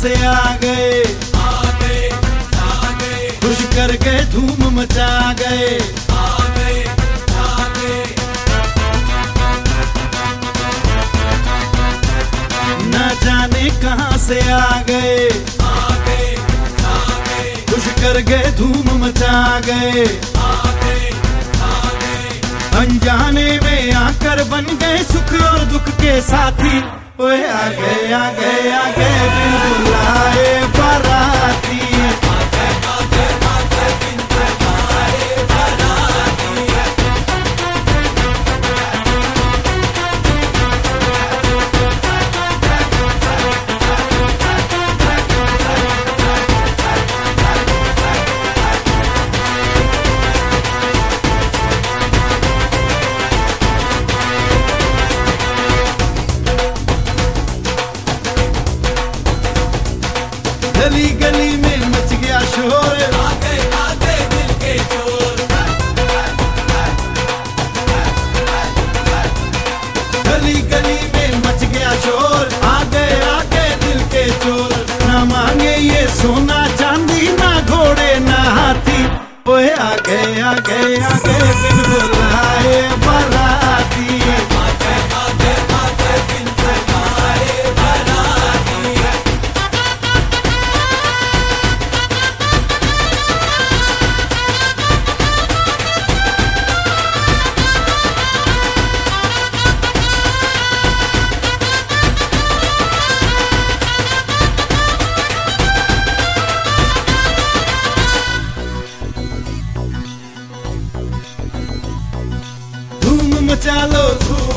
से आ गए, खुश कर गए, धूम मचा गए। न जाने कहां से आ गए, खुश कर गए, धूम मचा गए। अनजाने में आकर बन गए सुख और दुख के साथी। ओए आ गए आ गए आ गए बिन बुलाए बाराती। गली गली में मच गया शोर, आगे दिल के चोर। गली गली में मच गया शोर, आगे दिल के चोर। ना मांगे ये सोना चांदी, ना घोड़े ना हाथी। ओए आ गए बिन बुलाए बाराती। धूम मचा लो, धूम